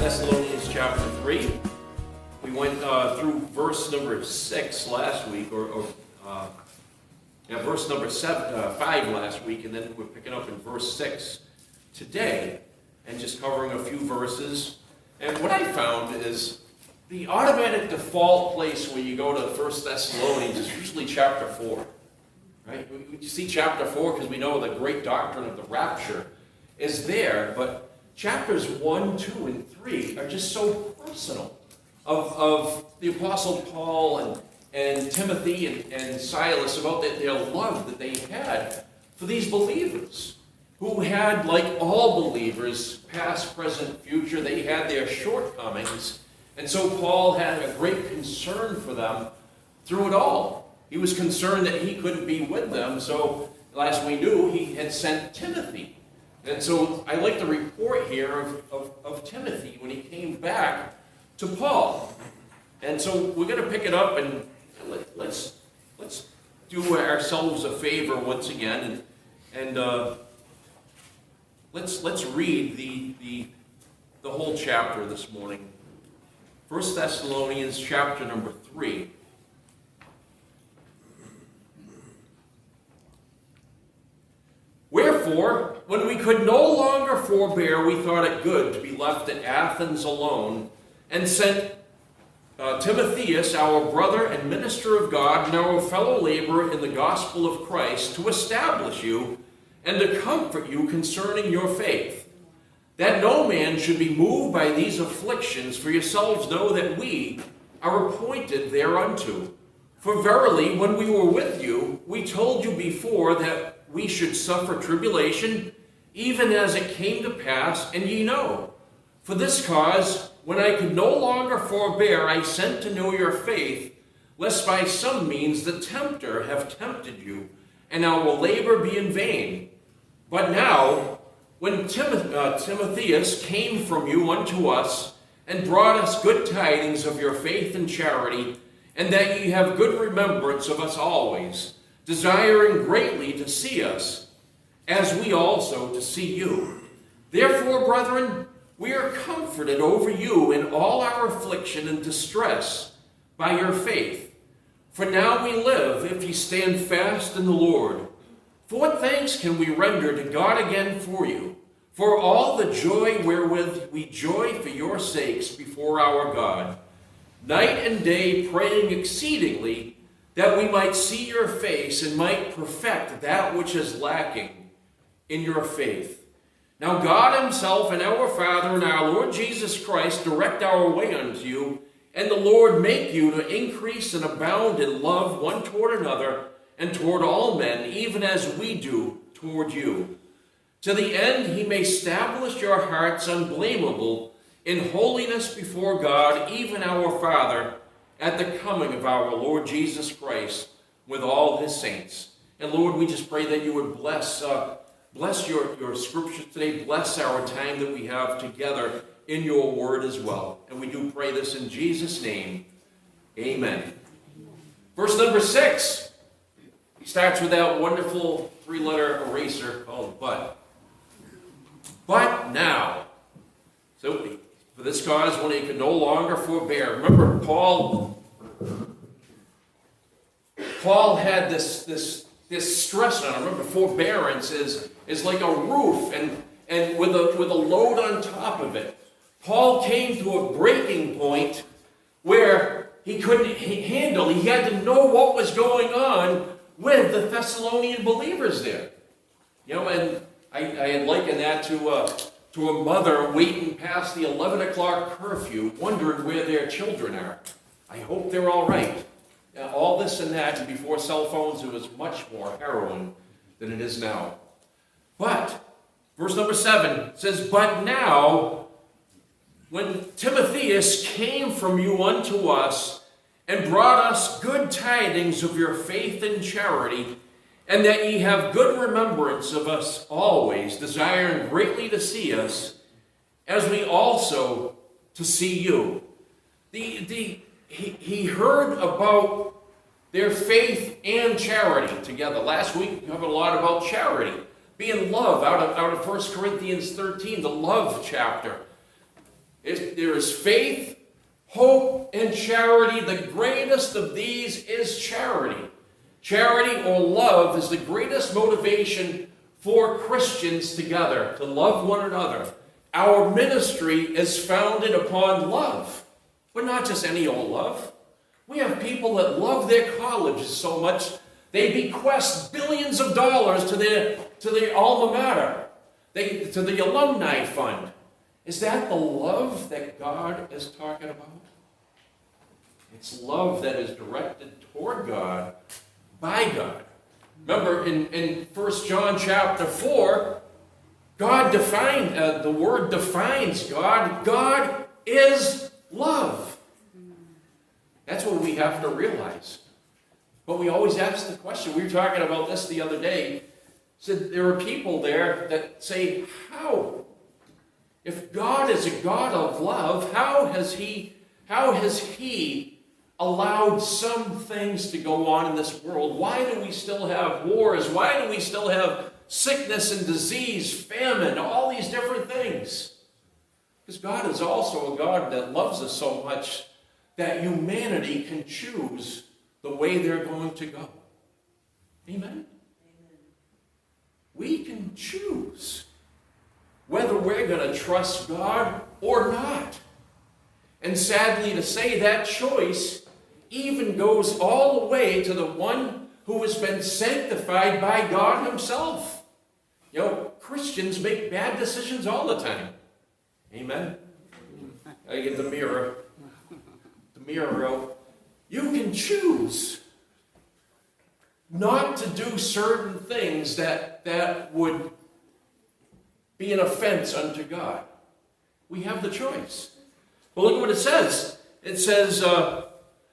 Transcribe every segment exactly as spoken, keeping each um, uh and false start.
Thessalonians chapter three. We went uh, through verse number six last week, or, or uh, yeah, verse number seven, uh, five last week, and then we're picking up in verse six today, and just covering a few verses. And what I found is the automatic default place where you go to First Thessalonians is usually chapter four, right? We, we see chapter four because we know the great doctrine of the rapture is there, but chapters one, two, and three are just so personal of, of the Apostle Paul and, and Timothy and, and Silas about their, their love that they had for these believers who had, like all believers, past, present, future, they had their shortcomings. And so Paul had a great concern for them through it all. He was concerned that he couldn't be with them, so as we knew, he had sent Timothy. And so I like the report here of, of, of Timothy when he came back to Paul. And so we're going to pick it up and let, let's let's do ourselves a favor once again and and uh, let's let's read the the the whole chapter this morning. First Thessalonians chapter number three. Wherefore, when we could no longer forbear, we thought it good to be left at Athens alone, and sent uh, Timotheus, our brother and minister of God, and our fellow laborer in the gospel of Christ, to establish you and to comfort you concerning your faith, that no man should be moved by these afflictions, for yourselves know that we are appointed thereunto. For verily, when we were with you, we told you before that we should suffer tribulation, even as it came to pass, and ye know. For this cause, when I could no longer forbear, I sent to know your faith, lest by some means the tempter have tempted you, and our labor be in vain. But now, when Timoth- uh, Timotheus came from you unto us, and brought us good tidings of your faith and charity, and that ye have good remembrance of us always, desiring greatly to see us, as we also to see you. Therefore, brethren, we are comforted over you in all our affliction and distress by your faith. For now we live, if ye stand fast in the Lord. For what thanks can we render to God again for you, for all the joy wherewith we joy for your sakes before our God, night and day praying exceedingly, that we might see your face and might perfect that which is lacking in your faith. Now God himself and our Father and our Lord Jesus Christ direct our way unto you, and the Lord make you to increase and abound in love one toward another and toward all men, even as we do toward you. To the end he may establish your hearts unblameable in holiness before God, even our Father, at the coming of our Lord Jesus Christ with all his saints. And Lord, we just pray that you would bless uh, bless your, your scriptures today, bless our time that we have together in your word as well. And we do pray this in Jesus' name. Amen. Verse number six. He starts with that wonderful three-letter eraser called but. But now. So for this cause, when he could no longer forbear. Remember, Paul, Paul had this, this, this stress on him. Remember, forbearance is, is like a roof and, and with, a, with a load on top of it. Paul came to a breaking point where he couldn't handle, he had to know what was going on with the Thessalonian believers there. You know, and I, I had likened that to uh, to a mother waiting past the eleven o'clock curfew, wondering where their children are. I hope they're all right. Now, all this and that, and before cell phones, it was much more harrowing than it is now. But, verse number seven says, but now, when Timotheus came from you unto us, and brought us good tidings of your faith and charity, and that ye have good remembrance of us always, desiring greatly to see us, as we also to see you. The, the, he, he heard about their faith and charity together. Last week we covered a lot about charity, being love, out of, out of First Corinthians thirteen, the love chapter. If there is faith, hope, and charity, the greatest of these is charity. Charity or love is the greatest motivation for Christians together, to love one another. Our ministry is founded upon love, but not just any old love. We have people that love their colleges so much, they bequest billions of dollars to their, to their alma mater, they, to the alumni fund. Is that the love that God is talking about? It's love that is directed toward God, by God. Remember, in, in First John chapter four, God defined, uh, the word defines God. God is love. That's what we have to realize. But we always ask the question, we were talking about this the other day, said there are people there that say, how? If God is a God of love, how has He, how has He allowed some things to go on in this world? Why do we still have wars? Why do we still have sickness and disease, famine, all these different things? Because God is also a God that loves us so much that humanity can choose the way they're going to go. Amen? Amen. We can choose whether we're going to trust God or not. And sadly to say, that choice even goes all the way to the one who has been sanctified by God Himself. You know, Christians make bad decisions all the time. Amen? I get the mirror. The mirror wrote, you can choose not to do certain things that, that would be an offense unto God. We have the choice. But look at what it says. It says, uh,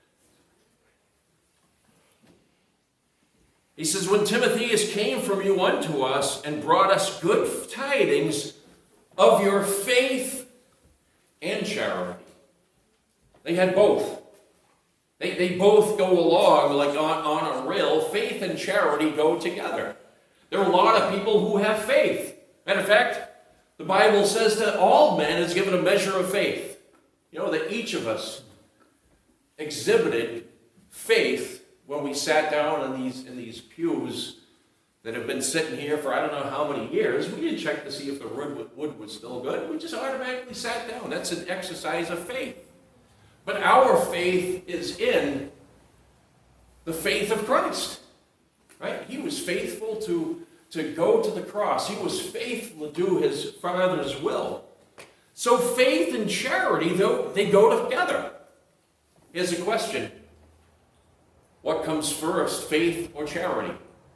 he says, when Timotheus came from you unto us and brought us good tidings of your faith and charity. They had both. They, they both go along like on, on a rail. Faith and charity go together. There are a lot of people who have faith. Matter of fact, the Bible says that all men is given a measure of faith. You know, that each of us exhibited faith when we sat down in these, in these pews that have been sitting here for I don't know how many years. We didn't check to see if the wood, wood was still good. We just automatically sat down. That's an exercise of faith. But our faith is in the faith of Christ. Right? He was faithful to, to go to the cross. He was faithful to do His Father's will. So faith and charity, though, they go together. Here's a question. What comes first, faith or charity?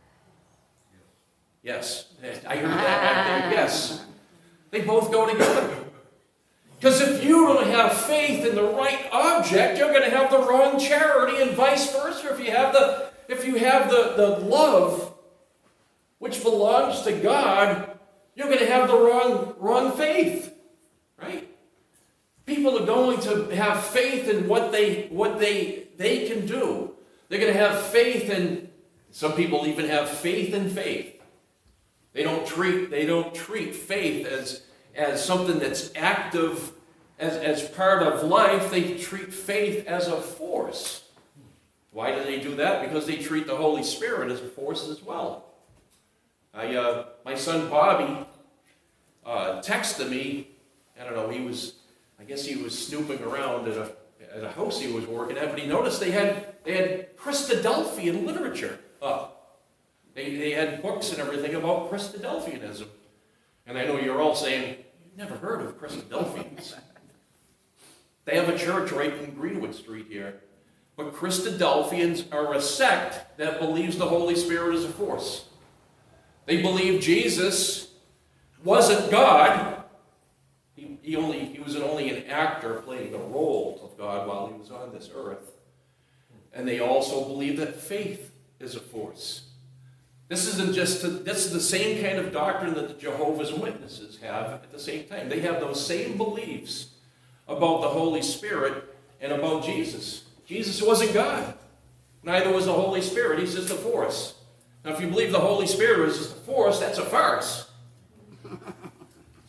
Yes. I heard that back there. Yes. They both go together. Because if you don't have faith in the right object, you're going to have the wrong charity, and vice versa. If you have the, if you have the, the love which belongs to God, you're going to have the wrong, wrong faith. Right? People are going to have faith in what they, what they, they can do. They're going to have faith in, some people even have faith in faith. They don't treat, they don't treat faith as, as something that's active, as, as part of life. They treat faith as a force. Why do they do that? Because they treat the Holy Spirit as a force as well. I, uh, my son Bobby uh, texted me. I don't know, he was, I guess he was snooping around at a, at a house he was working at, but he noticed they had, they had Christadelphian literature up. They, they had books and everything about Christadelphianism. And I know you're all saying, you've never heard of Christadelphians. They have a church right in Greenwood Street here. But Christadelphians are a sect that believes the Holy Spirit is a force. They believe Jesus wasn't God. He, he, only, he was only an actor playing the role of God while he was on this earth. And they also believe that faith is a force. This isn't just, to, this is the same kind of doctrine that the Jehovah's Witnesses have at the same time. They have those same beliefs about the Holy Spirit and about Jesus. Jesus wasn't God. Neither was the Holy Spirit. He's just a force. Now, if you believe the Holy Spirit is just a force, that's a farce.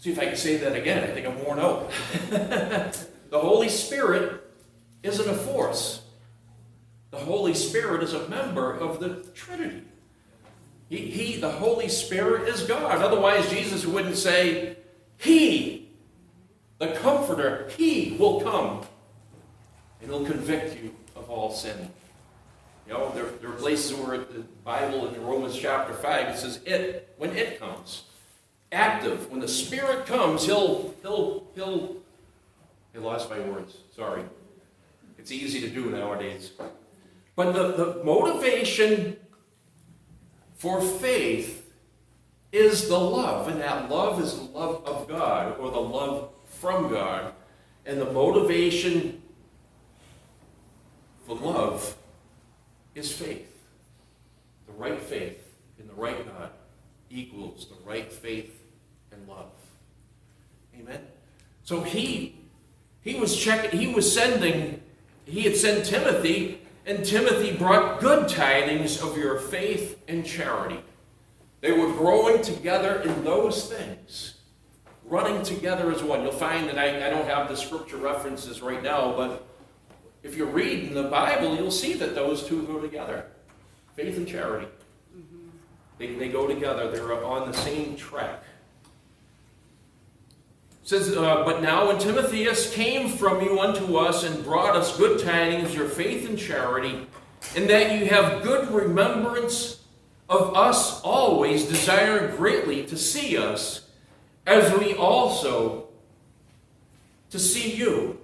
See if I can say that again. I think I'm worn out. The Holy Spirit isn't a force. The Holy Spirit is a member of the Trinity. He, he, the Holy Spirit is God. Otherwise, Jesus wouldn't say, He, the Comforter, He will come and He'll convict you of all sin. You know, there, there are places where the Bible in Romans chapter five, it says it, when it comes. Active. When the Spirit comes, He'll, He'll, He'll, I lost my words, sorry. It's easy to do nowadays. But the, the motivation for faith is the love, and that love is the love of God, or the love from God. And the motivation for love is faith. The right faith in the right God equals the right faith and love. Amen? So he, he was checking, he was sending, he had sent Timothy, and Timothy brought good tidings of your faith and charity. They were growing together in those things, running together as one. You'll find that I, I don't have the scripture references right now, but if you read in the Bible, you'll see that those two go together. Faith and charity. Mm-hmm. They, they go together. They're on the same track. It says, uh, but now when Timotheus came from you unto us and brought us good tidings, your faith and charity, and that you have good remembrance of us always, desire greatly to see us, as we also to see you.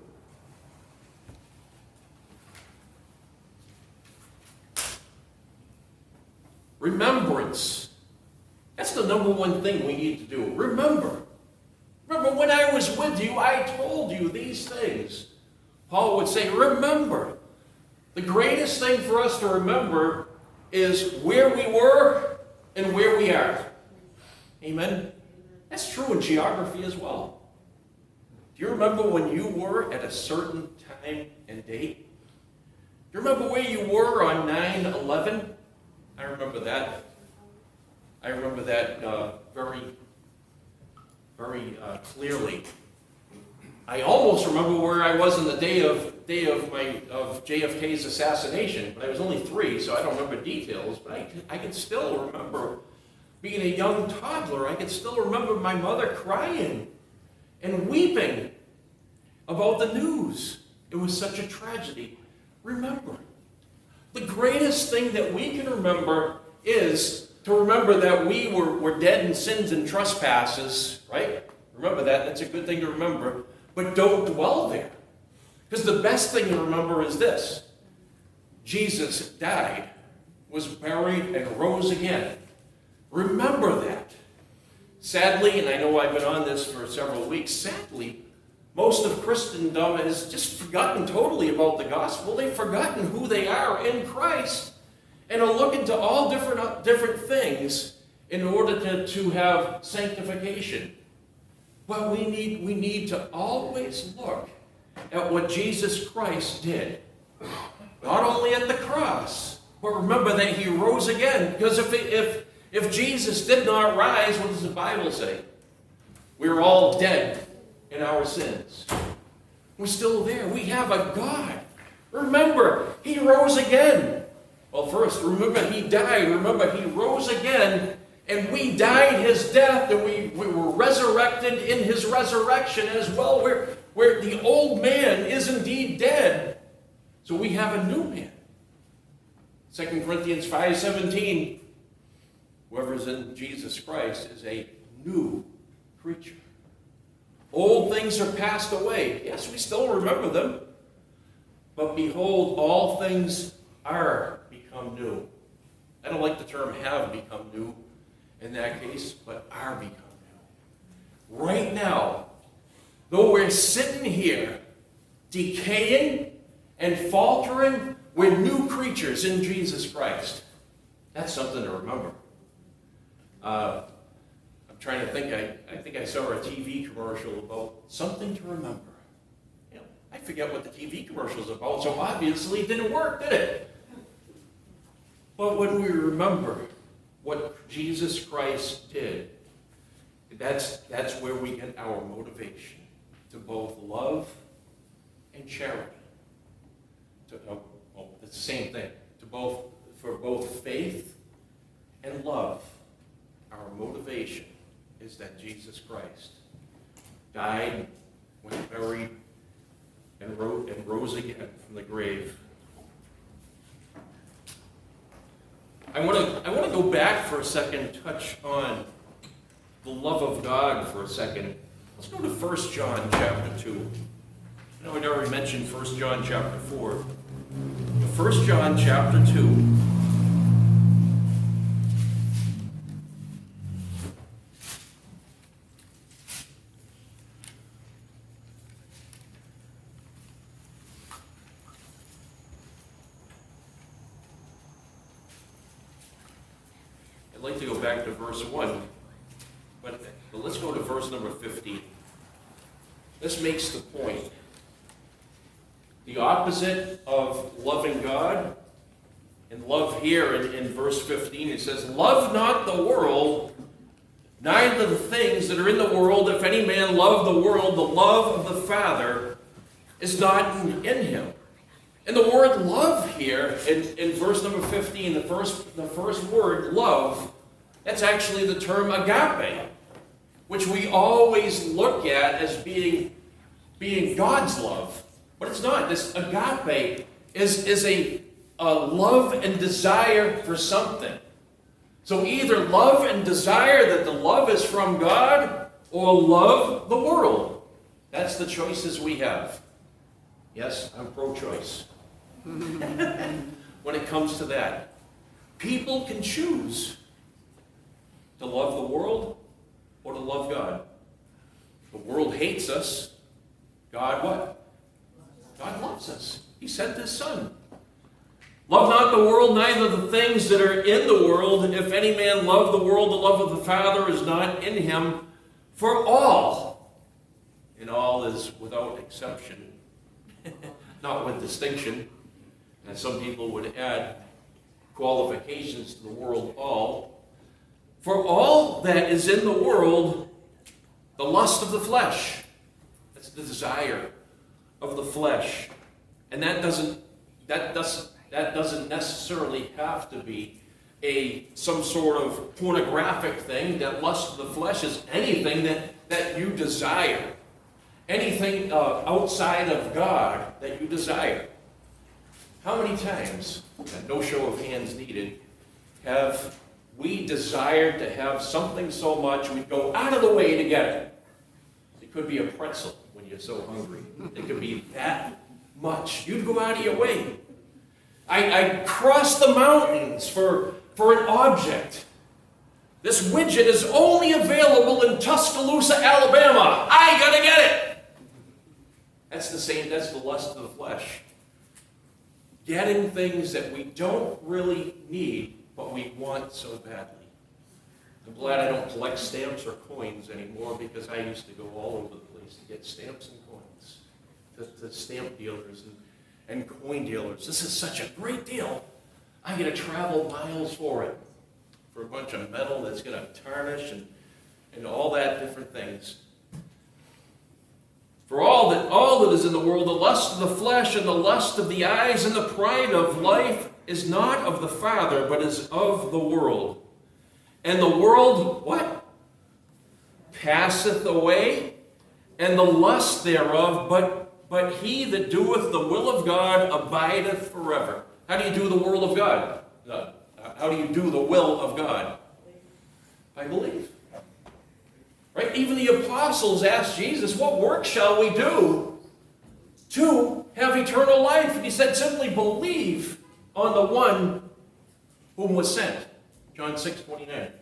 Remembrance. That's the number one thing we need to do. Remember. Remember, when I was with you, I told you these things. Paul would say, remember. The greatest thing for us to remember is where we were and where we are. Amen? That's true in geography as well. Do you remember when you were at a certain time and date? Do you remember where you were on nine eleven? I remember that. I remember that uh, very very uh, clearly. I almost remember where I was on the day of day of my of J F K's assassination, but I was only three, so I don't remember details. But I I can still remember being a young toddler. I can still remember my mother crying and weeping about the news. It was such a tragedy. Remember, the greatest thing that we can remember is to remember that we were, were dead in sins and trespasses, right? Remember that. That's a good thing to remember. But don't dwell there. Because the best thing to remember is this. Jesus died, was buried, and rose again. Remember that. Sadly, and I know I've been on this for several weeks, sadly, most of Christendom has just forgotten totally about the gospel. They've forgotten who they are in Christ, and are looking to all different, different things in order to, to have sanctification. But we need, we need to always look at what Jesus Christ did. Not only at the cross, but remember that he rose again. Because if, if, if Jesus did not rise, what does the Bible say? We're all dead in our sins. We're still there. We have a God. Remember, he rose again. Well, first, remember he died. Remember he rose again, and we died his death, and we, we were resurrected in his resurrection as well, where, where the old man is indeed dead. So we have a new man. Second Corinthians five seventeen, whoever is in Jesus Christ is a new creature. Old things are passed away. Yes, we still remember them. But behold, all things are become new. I don't like the term have become new in that case, but are become new. Right now, though we're sitting here decaying and faltering, we're new creatures in Jesus Christ. That's something to remember. Uh, I'm trying to think, I, I think I saw a T V commercial about something to remember. You know, I forget what the T V commercial is about, so obviously it didn't work, did it? But when we remember what Jesus Christ did, it that's, that's where we get our motivation to both love and charity. To, uh, well, it's the same thing. To both, for both faith and love, our motivation is that Jesus Christ died, was buried, and rose, and rose again from the grave. I want to I want to go back for a second, touch on the love of God for a second. Let's go to First John chapter two. I know I already mentioned First John chapter four. First John chapter two. I'd like to go back to verse one, but, but let's go to verse number fifteen. This makes the point. The opposite of loving God, and love here in, in verse fifteen, it says, love not the world, neither the things that are in the world. If any man love the world, the love of the Father is not in, in him. And the word love here, in, in verse number fifteen, the first, the first word, love, that's actually the term agape, which we always look at as being, being God's love. But it's not. This agape is, is a, a love and desire for something. So either love and desire that the love is from God, or love the world. That's the choices we have. Yes, I'm pro-choice. When it comes to that, people can choose to love the world or to love God. The world hates us. God what? God loves us. He sent his Son. Love not the world, neither the things that are in the world. And if any man love the world, the love of the Father is not in him. For all, and all is without exception, not with distinction, and some people would add qualifications to the word all. For all that is in the world, the lust of the flesh, that's the desire of the flesh. And that doesn't, that doesn't, that doesn't necessarily have to be a some sort of pornographic thing. That lust of the flesh is anything that, that you desire. Anything uh, outside of God that you desire. How many times, and no show of hands needed, have we desired to have something so much we'd go out of the way to get it? It could be a pretzel when you're so hungry. It could be that much. You'd go out of your way. I, I cross the mountains for, for an object. This widget is only available in Tuscaloosa, Alabama. I gotta get it. That's the same, that's the lust of the flesh. Getting things that we don't really need, but we want so badly. I'm glad I don't collect stamps or coins anymore, because I used to go all over the place to get stamps and coins. To, to stamp dealers and, and coin dealers. This is such a great deal. I get to travel miles for it. For a bunch of metal that's going to tarnish and, and all that different things. For all that, all that is in the world, the lust of the flesh and the lust of the eyes and the pride of life is not of the Father, but is of the world. And the world, what? Passeth away, and the lust thereof, but, but he that doeth the will of God abideth forever. How do you do the will of God? Uh, how do you do the will of God? By belief. Right? Even the apostles asked Jesus, what work shall we do to have eternal life? And he said, simply believe on the one whom was sent. John six twenty-nine.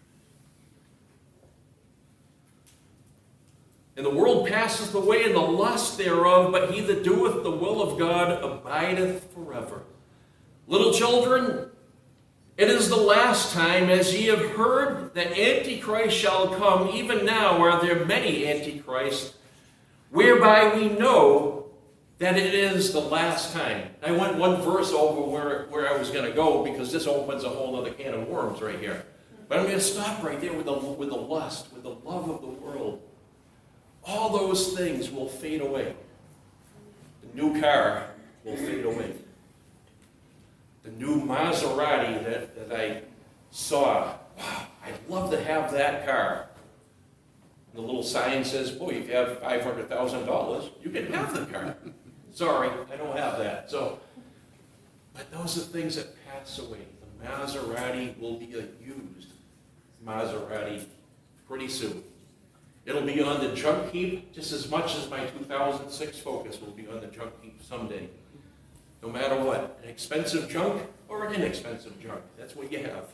And the world passeth away, and the lust thereof, but he that doeth the will of God abideth forever. Little children, it is the last time, as ye have heard that Antichrist shall come. Even now are there many Antichrists, whereby we know that it is the last time. I went one verse over where, where I was going to go, because this opens a whole other can of worms right here. But I'm going to stop right there with the, with the lust, with the love of the world. All those things will fade away. The new car will fade away. The new Maserati that, that I saw, wow, I'd love to have that car. And the little sign says, boy, if you have five hundred thousand dollars, you can have the car. Sorry, I don't have that. So, but those are things that pass away. The Maserati will be a used Maserati pretty soon. It'll be on the junk heap just as much as my two thousand six Focus will be on the junk heap someday. No matter what, an expensive junk or an inexpensive junk, that's what you have.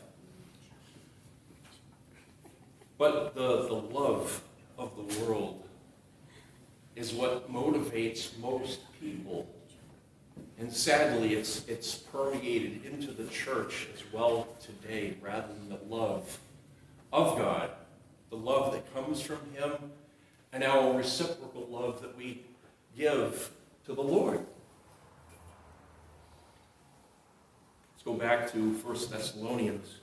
But the, the love of the world is what motivates most people. And sadly, it's, it's permeated into the church as well today, rather than the love of God, the love that comes from Him, and our reciprocal love that we give to the Lord. Let's go back to First Thessalonians.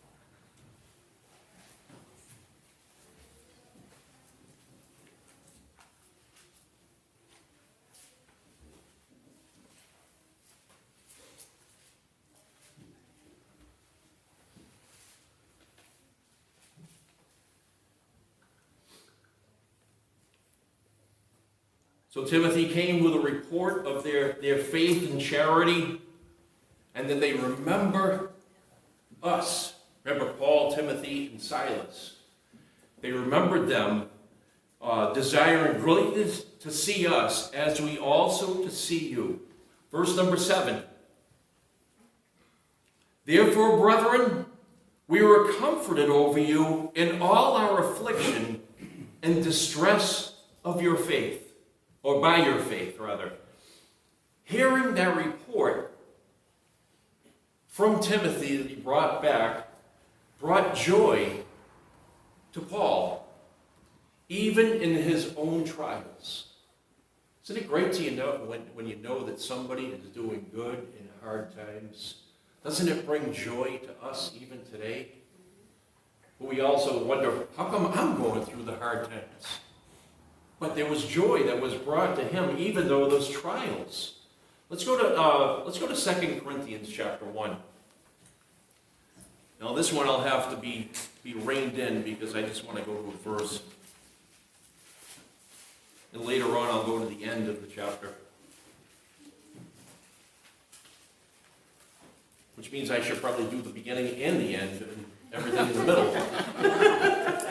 So Timothy came with a report of their, their faith and charity, and then they remember us. Remember Paul, Timothy, and Silas. They remembered them, uh, desiring greatly to see us, as we also to see you. Verse number seven. Therefore, brethren, we were comforted over you in all our affliction and distress of your faith. Or by your faith, rather. Hearing that report from Timothy that he brought back brought joy to Paul, even in his own trials. Isn't it great to you know when, when you know that somebody is doing good in hard times? Doesn't it bring joy to us even today? But we also wonder, how come I'm going through the hard times? But there was joy that was brought to him, even though those trials. Let's go to uh, let's go to Second Corinthians chapter one. Now this one I'll have to be be reined in because I just want to go to a verse, and later on I'll go to the end of the chapter, which means I should probably do the beginning and the end and everything in the middle.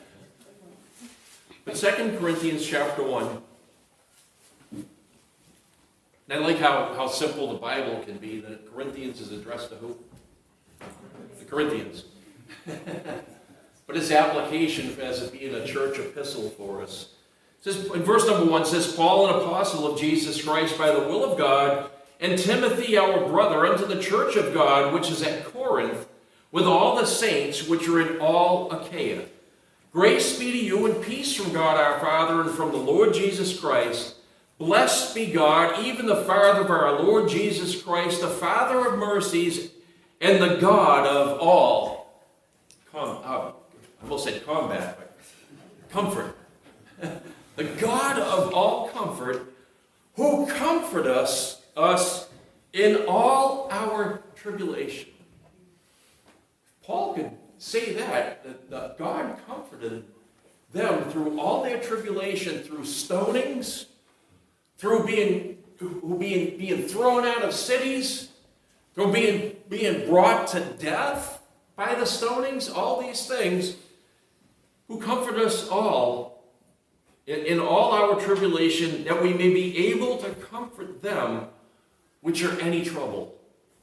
But Second Corinthians chapter one, and I like how, how simple the Bible can be, that Corinthians is addressed to who? The Corinthians. But its application as it being a church epistle for us. It says, in verse number one, it says, Paul, an apostle of Jesus Christ by the will of God, and Timothy, our brother, unto the church of God, which is at Corinth, with all the saints which are in all Achaia. Grace be to you and peace from God our Father and from the Lord Jesus Christ. Blessed be God, even the Father of our Lord Jesus Christ, the Father of mercies and the God of all. Com- uh, I almost said combat, but comfort. The God of all comfort, who comfort us, us in all our tribulation. Paul could say that, that, that God comforted them through all their tribulation, through stonings, through being, through being, being thrown out of cities, through being, being brought to death by the stonings, all these things, who comfort us all in, in all our tribulation, that we may be able to comfort them which are any trouble.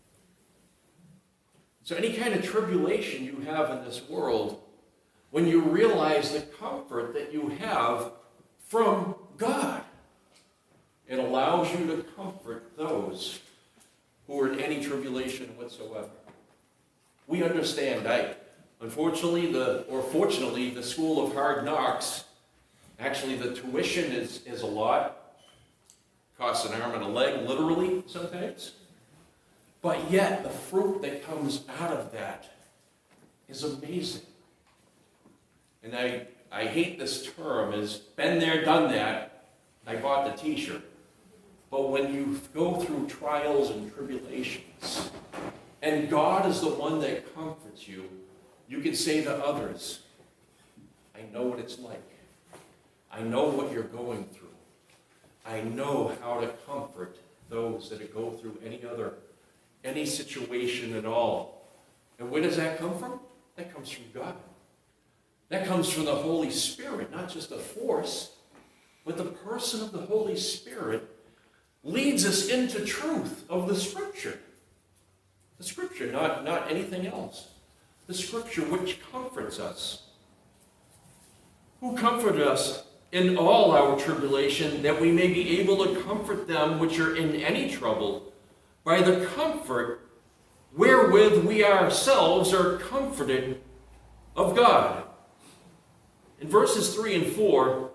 So any kind of tribulation you have in this world, when you realize the comfort that you have from God, it allows you to comfort those who are in any tribulation whatsoever. We understand, I, unfortunately, the or fortunately, the school of hard knocks, actually the tuition is, is a lot. Costs an arm and a leg, literally, sometimes. But yet, the fruit that comes out of that is amazing. And I, I hate this term, is been there, done that. I bought the t-shirt. But when you go through trials and tribulations, and God is the one that comforts you, you can say to others, I know what it's like. I know what you're going through. I know how to comfort those that go through any other, any situation at all. And where does that come from? That comes from God. That comes from the Holy Spirit, not just a force, but the person of the Holy Spirit leads us into truth of the Scripture. The Scripture, not, not anything else. The Scripture which comforts us. Who comforted us in all our tribulation, that we may be able to comfort them which are in any trouble, by the comfort wherewith we ourselves are comforted of God. In verses three and four,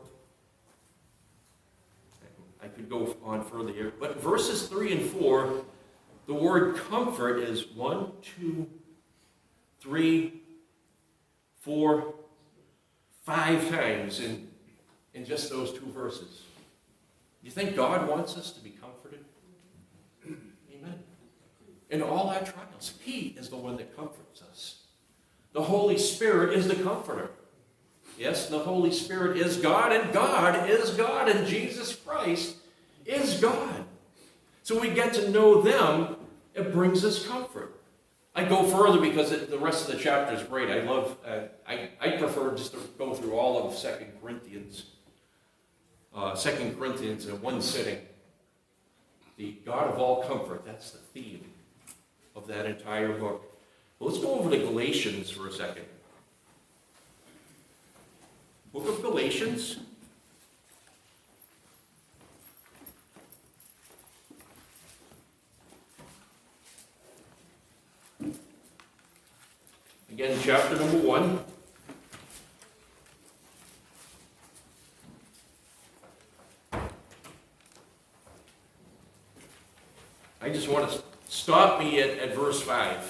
I could go on further here, but verses three and four, the word comfort is one, two, three, four, five times in, in just those two verses. You think God wants us to be comforted? Amen. In all our trials, He is the one that comforts us. The Holy Spirit is the comforter. Yes, the Holy Spirit is God, and God is God, and Jesus Christ is God. So we get to know them, it brings us comfort. I go further because it, the rest of the chapter is great. I love, uh, I, I prefer just to go through all of Second Corinthians. Uh, Second Corinthians in one sitting. The God of all comfort, that's the theme of that entire book. Well, let's go over to Galatians for a second. Book of Galatians. Again, chapter number one. I just want to stop me at, at verse five.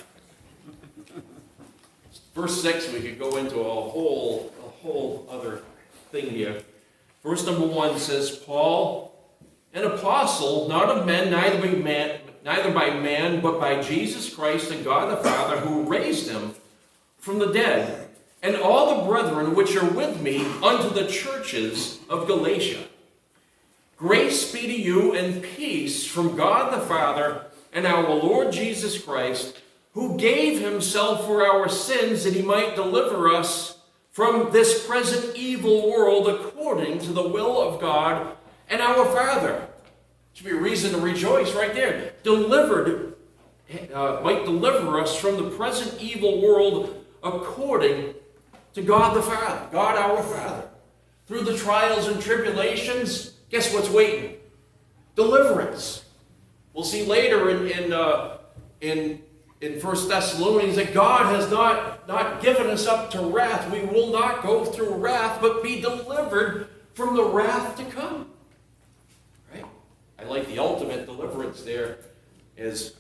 Verse six, we could go into a whole, a whole other thing here. Verse number one says, Paul, an apostle, not of men, neither by man, neither by man, but by Jesus Christ and God the Father, who raised him from the dead, and all the brethren which are with me unto the churches of Galatia. Grace be to you and peace from God the Father and our Lord Jesus Christ, who gave himself for our sins that he might deliver us from this present evil world according to the will of God and our Father. Should be a reason to rejoice right there. Delivered, uh, might deliver us from the present evil world according to God the Father, God our Father. Through the trials and tribulations, guess what's waiting? Deliverance. We'll see later in in uh, in, in First Thessalonians that God has not, not given us up to wrath. We will not go through wrath, but be delivered from the wrath to come. Right? I like the ultimate deliverance there is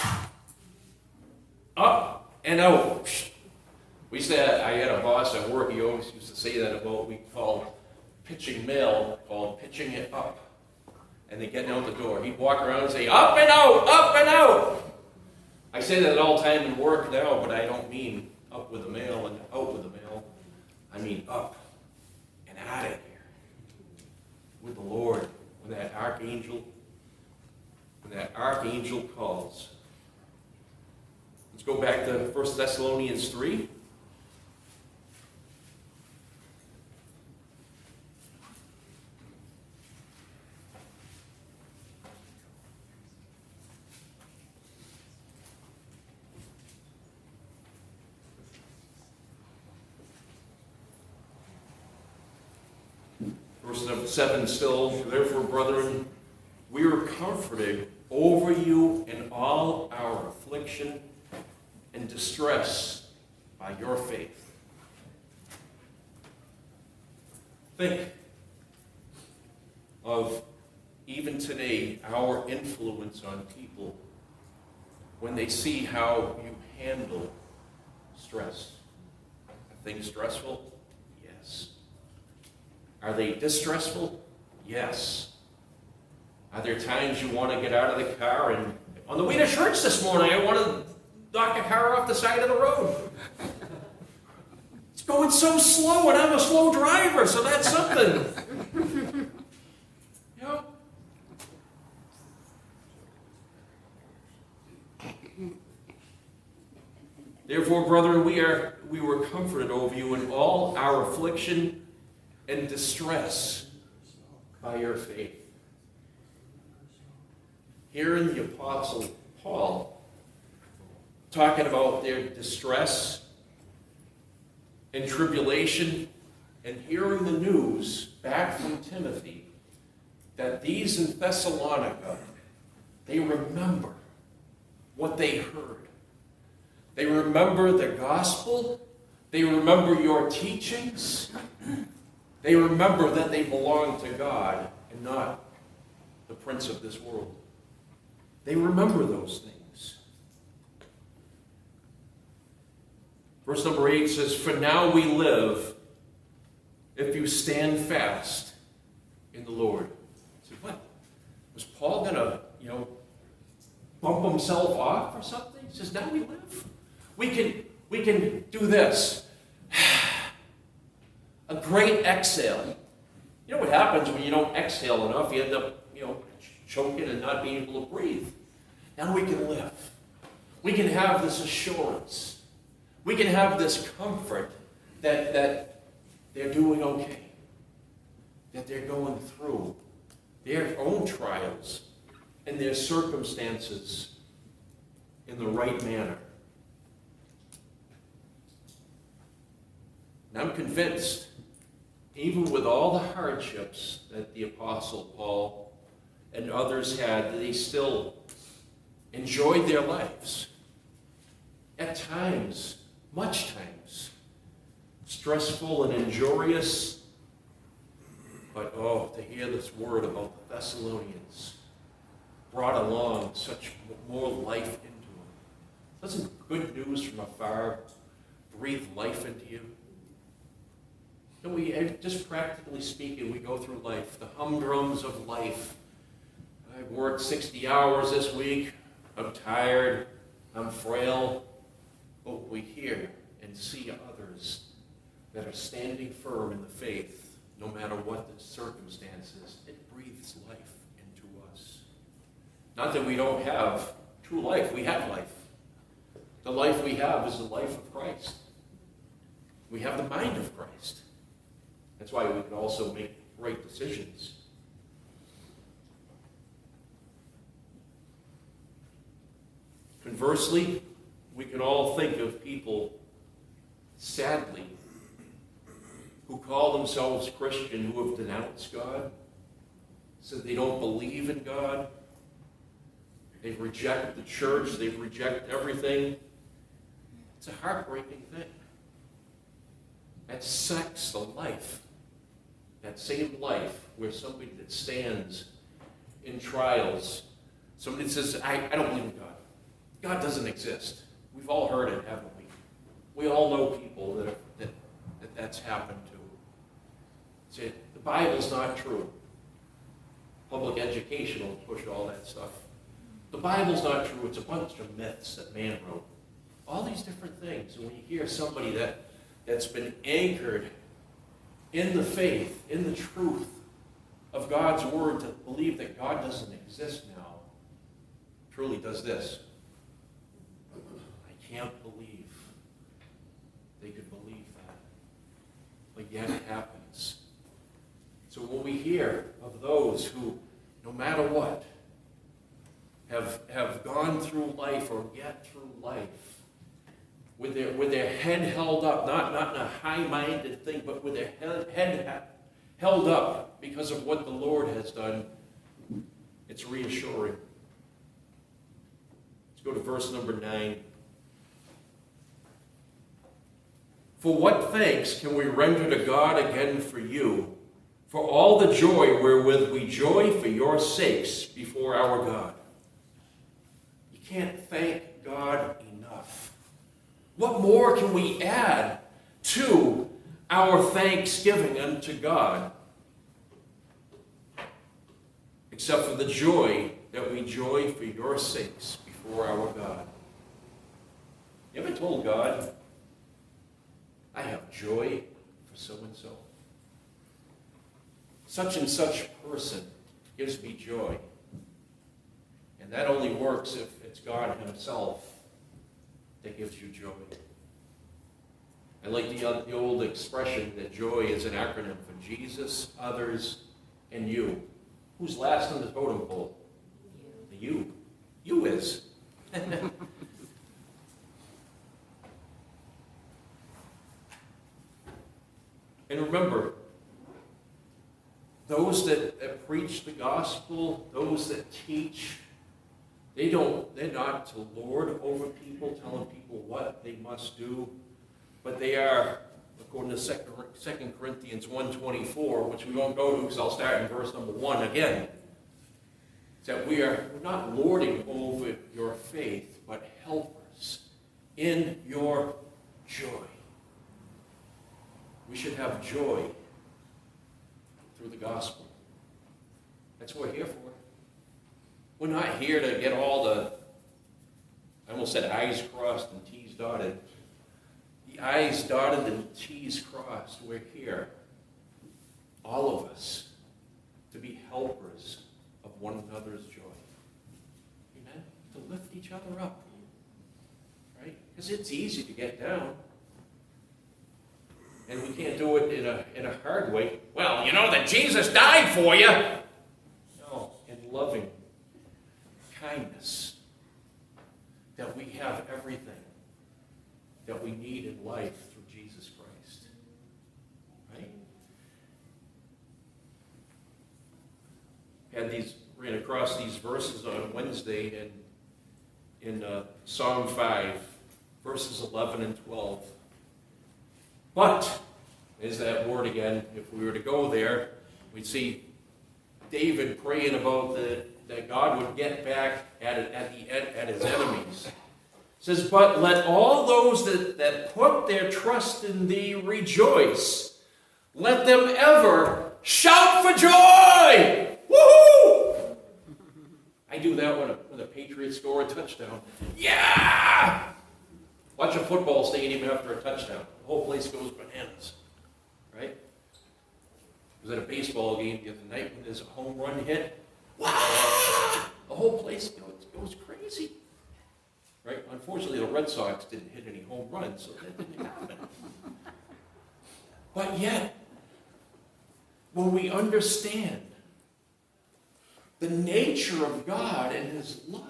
up and out. We said, I had a boss at work, he always used to say that about what we call pitching mail, called pitching it up. And they get out the door. He'd walk around and say, up and out, up and out. I say that all the time in work now, but I don't mean up with the mail and out with the mail. I mean up and out of here with the Lord. When that archangel, when that archangel calls. Let's go back to First Thessalonians three. Verse number seven still, therefore, brethren, we are comforted over you in all our affliction and distress by your faith. Think of, even today, our influence on people when they see how you handle stress. things stressful? Yes. Are they distressful? Yes. Are there times you want to get out of the car and, on the way to church this morning, I want to knock a car off the side of the road. It's going so slow, and I'm a slow driver, so that's something. You know? Therefore, brethren, we are we were comforted over you in all our affliction and distress by your faith. Here in the Apostle Paul, talking about their distress and tribulation, and hearing the news back from Timothy that these in Thessalonica, they remember what they heard. They remember the gospel. They remember your teachings. They remember that they belong to God and not the prince of this world. They remember those things. Verse number eight says, "For now we live if you stand fast in the Lord." So what? Was Paul going to, you know, bump himself off or something? He says, now we live. We can, we can do this. A great exhale. You know what happens when you don't exhale enough? You end up, you know, choking and not being able to breathe. Now we can live. We can have this assurance. We can have this comfort that, that they're doing okay. That they're going through their own trials and their circumstances in the right manner. And I'm convinced, even with all the hardships that the Apostle Paul and others had, that they still enjoyed their lives. At times, much times, stressful and injurious, but oh, to hear this word about the Thessalonians brought along such more life into them. Doesn't good news from afar breathe life into you? And we, just practically speaking, we go through life, the humdrums of life. I've worked sixty hours this week. I'm tired. I'm frail. But we hear and see others that are standing firm in the faith, no matter what the circumstances. It breathes life into us. Not that we don't have true life. We have life. The life we have is the life of Christ. We have the mind of Christ. That's why we can also make right decisions. Conversely, we can all think of people, sadly, who call themselves Christian, who have denounced God, said they don't believe in God. They've rejected the church. They've rejected everything. It's a heartbreaking thing. That sucks the life. That same life where somebody that stands in trials, somebody says, I, I don't believe in God. God doesn't exist. We've all heard it, haven't we? We all know people that, are, that, that that's happened to. Say, the Bible's not true. Public education will push all that stuff. The Bible's not true. It's a bunch of myths that man wrote. All these different things. And when you hear somebody that, that's been anchored in the faith, in the truth of God's word, to believe that God doesn't exist now, truly does this. I can't believe they could believe that. But yet it happens. So when we hear of those who, no matter what, have, have gone through life or get through life with their, with their head held up, not, not in a high-minded thing, but with their head, head held up because of what the Lord has done, it's reassuring. Let's go to verse number nine. For what thanks can we render to God again for you, for all the joy wherewith we joy for your sakes before our God? You can't thank God enough. What more can we add to our thanksgiving unto God, except for the joy that we joy for your sakes before our God. You ever told God, I have joy for so-and-so? Such and such person gives me joy. And that only works if it's God himself that gives you joy. I like the, uh, the old expression that joy is an acronym for Jesus, others, and you. Who's last on the totem pole? You. The you. You is. And remember, those that, that preach the gospel, those that teach, they don't, they're not to lord over people, telling people what they must do, but they are, according to Second Corinthians one twenty-four, which we won't go to because I'll start in verse number one again, is that we are not lording over your faith, but helpers in your joy. We should have joy through the gospel. That's what we're here for. We're not here to get all the, I almost said I's crossed and T's dotted. The I's dotted and the T's crossed. We're here, all of us, to be helpers of one another's joy. Amen? To lift each other up. Right? Because it's easy to get down. And we can't do it in a, in a hard way. Well, you know that Jesus died for you. No, in loving kindness, that we have everything that we need in life through Jesus Christ. Right? Had these, ran across these verses on Wednesday in, in uh, Psalm five, verses eleven and twelve. But, is that word again, if we were to go there, we'd see David praying about the, that God would get back at, it, at, the, at his enemies. It says, but let all those that, that put their trust in thee rejoice. Let them ever shout for joy! Woohoo! I do that when a, when the Patriots score a touchdown. Yeah! Watch a football stadium after a touchdown. The whole place goes bananas, right? I was at a baseball game the other night when there's a home run hit. Wow! The whole place goes, goes crazy, right? Unfortunately, the Red Sox didn't hit any home runs, so that didn't happen. But yet, when we understand the nature of God and his love,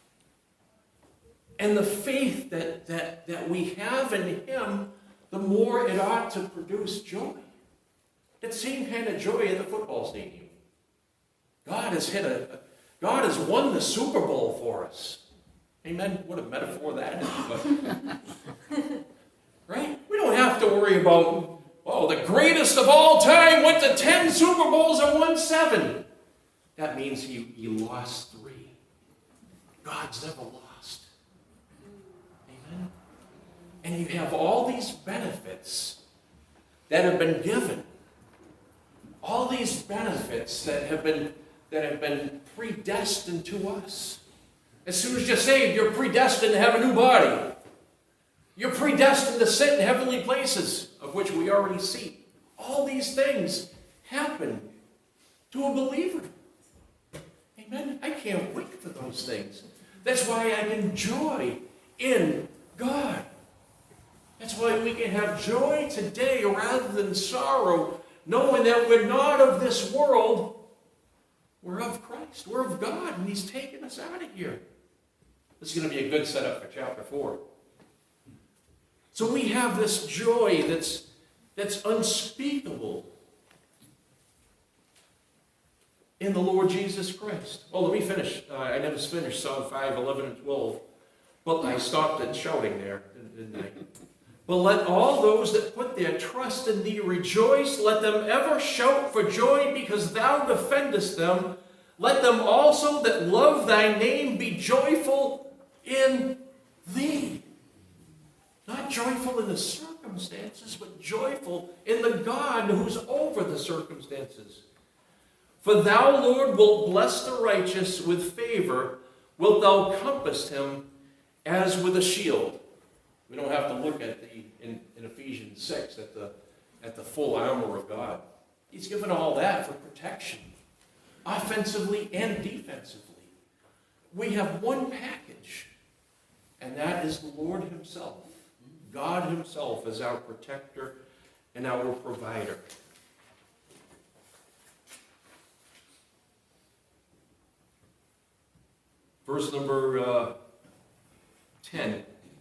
and the faith that, that, that we have in him, the more it ought to produce joy. That same kind of joy at the football stadium. God has hit a, God has won the Super Bowl for us. Amen? What a metaphor that is. But, right? We don't have to worry about, oh, the greatest of all time went to ten Super Bowls and won seven. That means he, he lost three. God's never lost. And you have all these benefits that have been given. All these benefits that have been, that have been predestined to us. As soon as you're saved, you're predestined to have a new body. You're predestined to sit in heavenly places, of which we already see. All these things happen to a believer. Amen? I can't wait for those things. That's why I enjoy in God. That's why we can have joy today rather than sorrow, knowing that we're not of this world. We're of Christ. We're of God, and he's taken us out of here. This is going to be a good setup for chapter four. So we have this joy that's, that's unspeakable in the Lord Jesus Christ. Oh, let me finish. Uh, I never finished Psalm five, eleven, and twelve. But I stopped at shouting there, didn't I? But let all those that put their trust in thee rejoice. Let them ever shout for joy because thou defendest them. Let them also that love thy name be joyful in thee. Not joyful in the circumstances, but joyful in the God who's over the circumstances. For thou, Lord, wilt bless the righteous with favor, wilt thou compass him as with a shield. We don't have to look at the in, in Ephesians six at the at the full armor of God. He's given all that for protection, offensively and defensively. We have one package, and that is the Lord himself. God himself is our protector and our provider. Verse number uh, ten.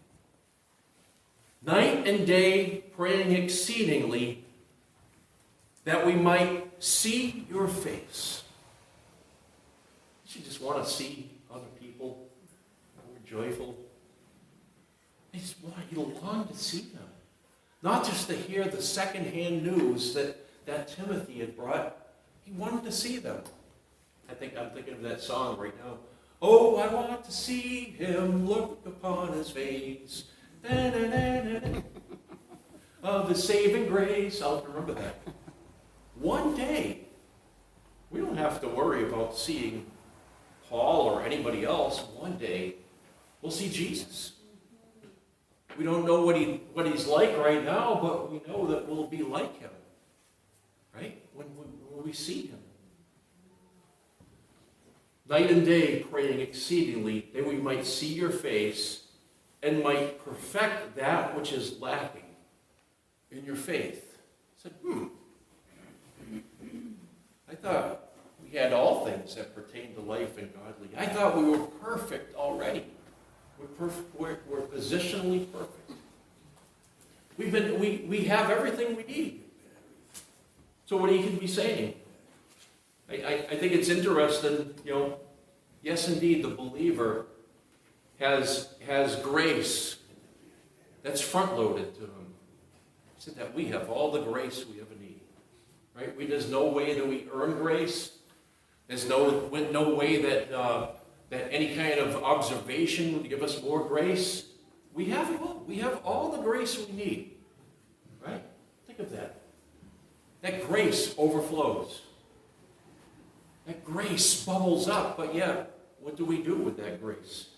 Night and day praying exceedingly that we might see your face. You just want to see other people who are joyful. You just want, you long to see them. Not just to hear the secondhand news that, that Timothy had brought. He wanted to see them. I think I'm thinking of that song right now. Oh, I want to see him, look upon his face. Da, da, da, da, da. Of the saving grace. I'll remember that. One day, we don't have to worry about seeing Paul or anybody else. One day, we'll see Jesus. We don't know what he what he's like right now, but we know that we'll be like him, right? When we, when we see him. Night and day praying exceedingly that we might see your face and might perfect that which is lacking in your faith. I said, hmm. I thought we had all things that pertain to life and godly. I thought we were perfect already. We're, perf- we're, we're positionally perfect. We've been, we, we have everything we need. So what he can be saying? I, I, I think it's interesting, you know, yes, indeed, the believer has, has grace that's front-loaded to him. He said that we have all the grace we ever need. Right? We, there's no way that we earn grace. There's no, no way that, uh, that any kind of observation would give us more grace. We have it all. We have all the grace we need. Right? Think of that. That grace overflows. That grace bubbles up, but yet, what do we do with that grace?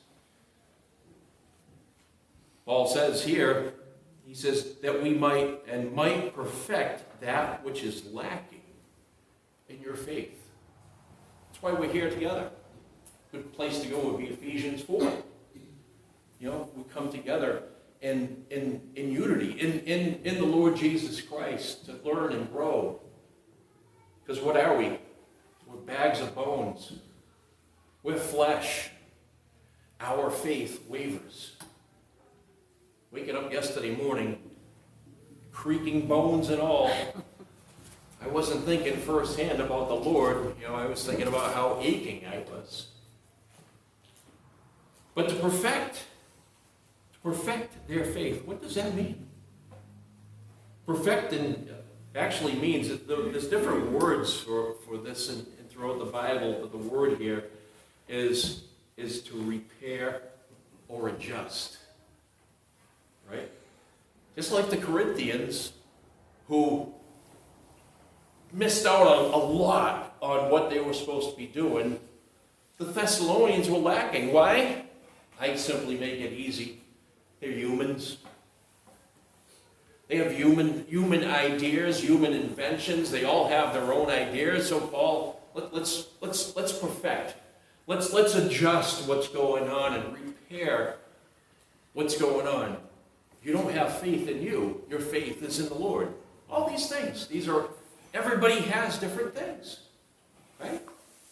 Paul says here, he says that we might and might perfect that which is lacking in your faith. That's why we're here together. A good place to go would be Ephesians four. You know, we come together in, in, in unity, in, in, in the Lord Jesus Christ to learn and grow. Because what are we? We're bags of bones. We're flesh. Our faith wavers. Waking up yesterday morning, creaking bones and all, I wasn't thinking firsthand about the Lord. You know, I was thinking about how aching I was. But to perfect, to perfect their faith, what does that mean? Perfecting actually means that there's different words for, for this and throughout the Bible, but the word here is, is to repair or adjust. Right? Just like the Corinthians, who missed out on a lot on what they were supposed to be doing, the Thessalonians were lacking. Why? I simply make it easy. They're humans. They have human, human ideas, human inventions. They all have their own ideas. So Paul, let, let's, let's, let's perfect. Let's, let's adjust what's going on and repair what's going on. You don't have faith in you. Your faith is in the Lord. All these things. These are, everybody has different things. Right?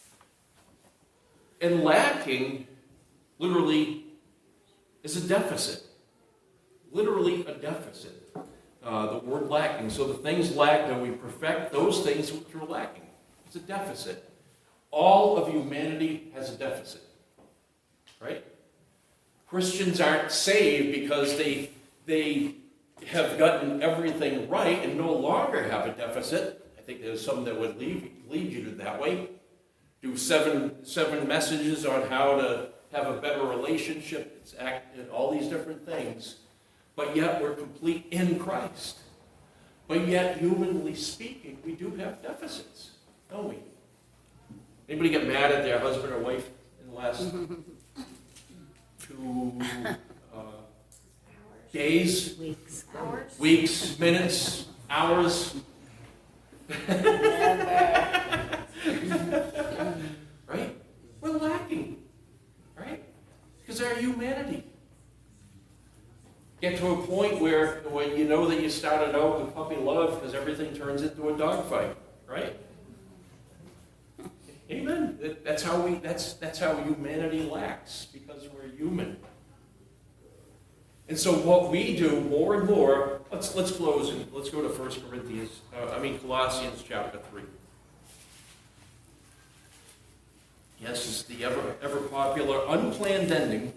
And lacking, literally, is a deficit. Literally a deficit. Uh, the word lacking. So the things lack, that we perfect those things which are lacking. It's a deficit. All of humanity has a deficit. Right? Christians aren't saved because they they have gotten everything right and no longer have a deficit. I think there's some that would lead, lead you to that way. Do seven seven messages on how to have a better relationship. It's act, all these different things. but yet we're complete in Christ. But yet, humanly speaking, we do have deficits, don't we? Anybody get mad at their husband or wife in the last two uh, days? Weeks. Hours. Weeks, minutes, hours? Right? We're lacking. Right? Because our humanity. Get to a point where when you know that you started out with puppy love because everything turns into a dogfight, right? Amen. That's how we. That's that's how humanity lacks, because we're human. And so what we do more and more. Let's let's close and let's go to First Corinthians. Uh, I mean Colossians chapter three. Yes, it's the ever ever popular unplanned ending.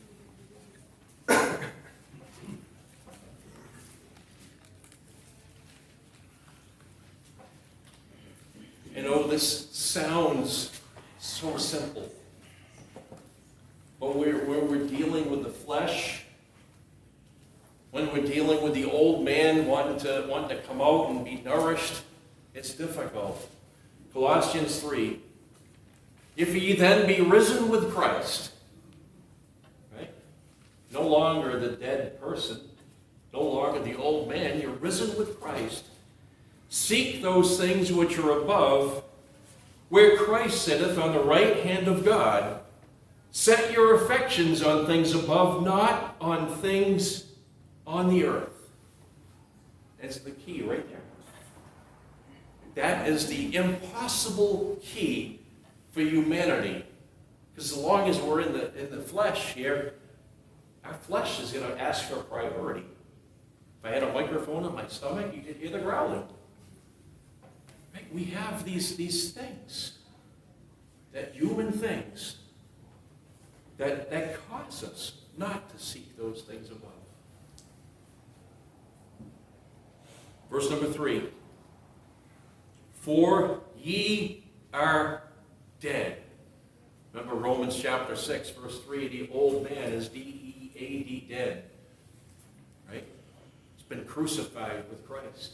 You know, this sounds so simple. But we're, when we're dealing with the flesh, when we're dealing with the old man wanting to, wanting to come out and be nourished, it's difficult. Colossians three. If ye then be risen with Christ, right? No longer the dead person, no longer the old man, you're risen with Christ. Seek those things which are above, where Christ sitteth on the right hand of God. Set your affections on things above, not on things on the earth. That's the key right there. That is the impossible key for humanity. Because as long as we're in the, in the flesh here, our flesh is going to ask for priority. If I had a microphone in my stomach, you could hear the growling. Right? We have these, these things, that human things, that, that cause us not to seek those things above. Verse number three. For ye are dead. Remember Romans chapter six, verse three, the old man is D E A D, dead. Right? It's been crucified with Christ.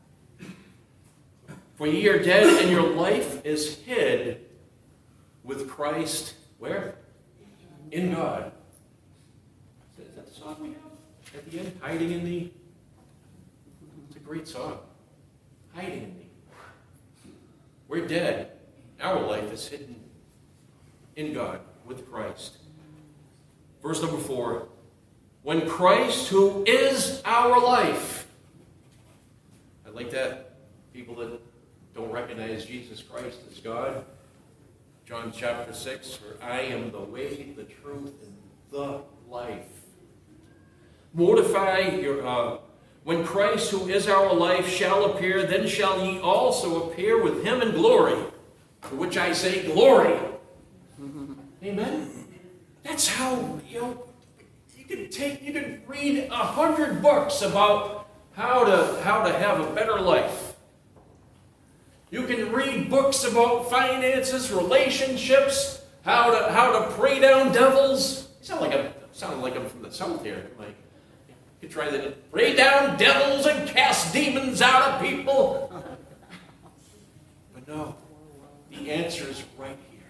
For ye are dead, and your life is hid with Christ, where? In God. Is that the song we have at the end? Hiding in thee. It's a great song. Hiding in thee. We're dead. Our life is hidden in God with Christ. Verse number four. When Christ, who is our life. I like that. People that don't recognize Jesus Christ as God. John chapter six, for I am the way, the truth, and the life. Mortify your, uh, when Christ, who is our life, shall appear, then shall ye also appear with him in glory. To which I say, glory. Amen? That's how, you know, you can take, you can read a hundred books about how to, how to have a better life. You can read books about finances, relationships, how to how to pray down devils. You sound like I'm sounding like I'm from the south here. Like you could try that. Pray down devils and cast demons out of people. But no, the answer is right here.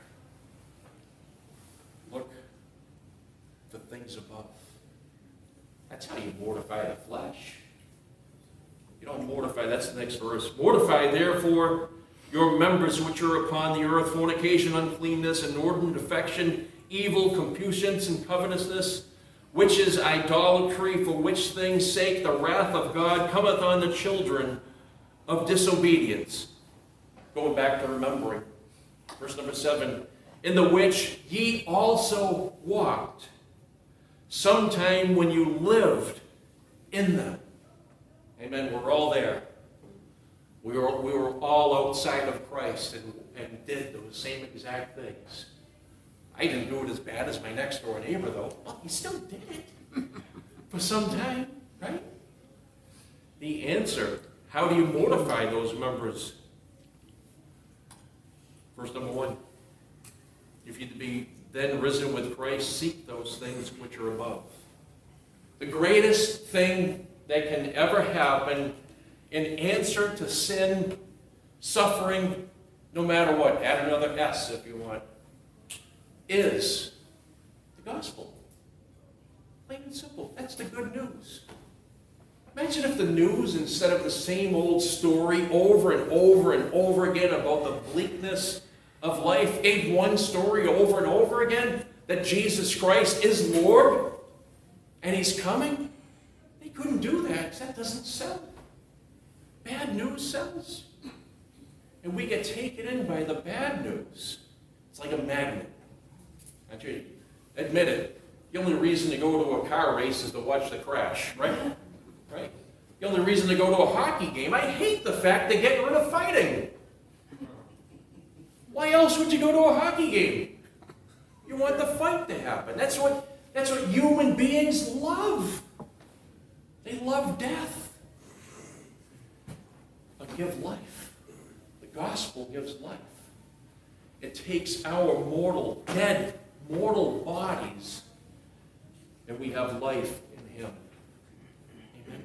Look, the things above. That's how you mortify the flesh. You don't mortify, that's the next verse. Mortify, therefore, your members which are upon the earth, fornication, uncleanness, inordinate affection, evil, concupiscence, and covetousness, which is idolatry, for which things' sake the wrath of God cometh on the children of disobedience. Going back to remembering. Verse number seven. In the which ye also walked, sometime when you lived in them. Amen. We're all there. We were, we were all outside of Christ and, and did those same exact things. I didn't do it as bad as my next door neighbor, though. But he still did it for some time, right? The answer, how do you mortify those members? Verse number one. If you be then risen with Christ, seek those things which are above. The greatest thing that can ever happen in answer to sin, suffering, no matter what, add another S if you want, is the gospel. Plain and simple. That's the good news. Imagine if the news, instead of the same old story over and over and over again about the bleakness of life, gave one story over and over again, that Jesus Christ is Lord and He's coming. They couldn't do that because that doesn't sell. Bad news sells. And we get taken in by the bad news. It's like a magnet. Don't you admit it? The only reason to go to a car race is to watch the crash, right? Right? The only reason to go to a hockey game, I hate the fact they get rid of fighting. Why else would you go to a hockey game? You want the fight to happen. That's what, that's what human beings love. They love death. But give life. The gospel gives life. It takes our mortal, dead, mortal bodies, and we have life in Him. Amen.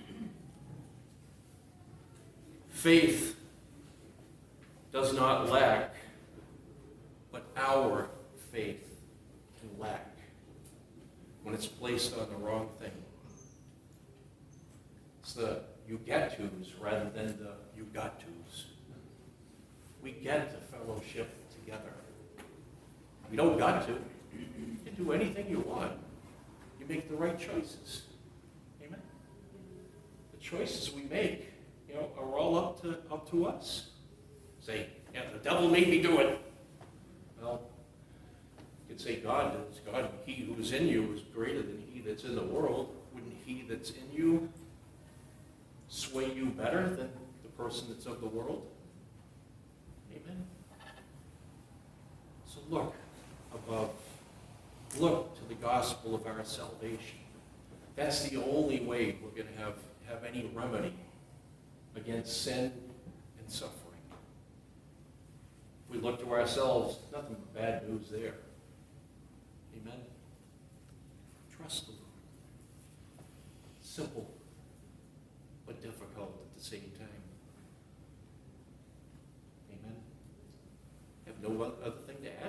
Faith does not lack, but our faith can lack when it's placed on the wrong thing. It's the you get to's rather than the you got to's. We get the fellowship together. We don't got to. You can do anything you want. You make the right choices. Amen. The choices we make, you know, are all up to up to us. Say, yeah, the devil made me do it. Well, you could say God does. God, He who is in you is greater than he that's in the world. Wouldn't He that's in you sway you better than the person that's of the world? Amen. So look above. Look to the gospel of our salvation. That's the only way we're going to have, have any remedy against sin and suffering. If we look to ourselves, nothing but bad news there. Amen. Trust the Lord. Simple, but difficult at the same time. Amen. I have no other thing to add.